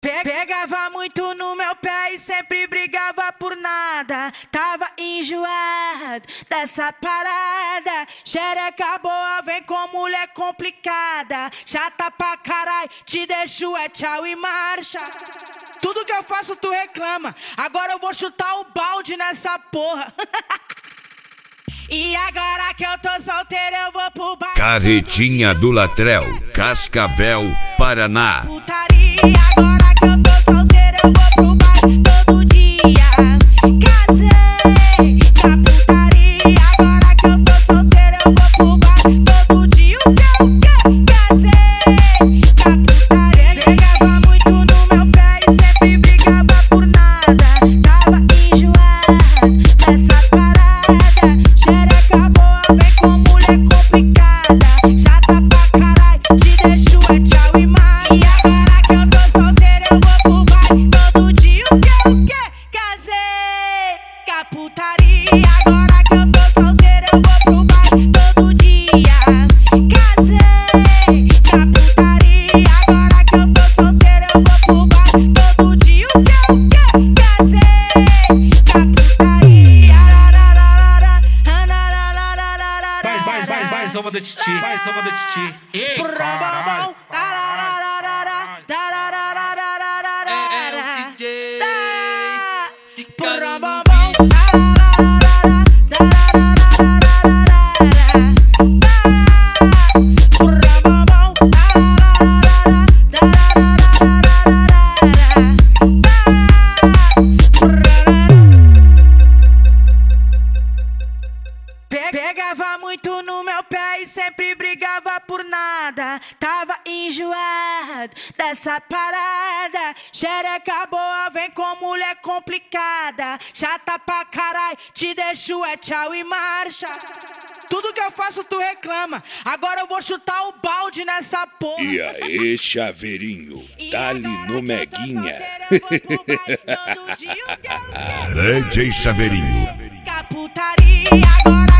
Pegava muito no meu pé e sempre brigava por nada. Tava enjoado dessa parada. Xereca boa, vem com mulher complicada. Chata pra carai, te deixo é tchau e marcha. Tudo que eu faço tu reclama. Agora eu vou chutar o balde nessa porra. E agora que eu tô solteiro eu vou pro baile. Carretinha do Latrel, Cascavel, Paraná. Putaria, agora que eu tô solteiro eu vou pro baile todo dia. Casei com a putaria, agora que eu tô solteiro eu vou pro baile todo dia. O que? Casei com a putaria. Pegava muito no meu pé e sempre brigava por nada. Tava enjoado dessa parada. Xereca boa, vem com mulher complicada. Chata pra carai, te deixo é tchau e mais. E agora que eu tô solteiro eu vou pro baile todo dia. O que? Casei com a putaria. Agora que eu tô solteiro eu vou pro baile todo dia. Casei com a putaria. Agora que eu tô solteiro eu vou pro baile todo dia. O que? Casei com a putaria. Vai, samba da Titi, vai, samba da Titi. Ei, caralho. É o DJ Ficando no beat. Pegava muito no meu pé e sempre brigava por nada. Tava enjoado dessa parada. Xereca boa, vem com mulher complicada. Chata pra carai, te deixo é tchau e marcha. Tudo que eu faço tu reclama. Agora eu vou chutar o balde nessa porra. E aí, chaveirinho, dá-lhe no Meguinha. Todo dia, DJ Chaveirinho. Putaria, agora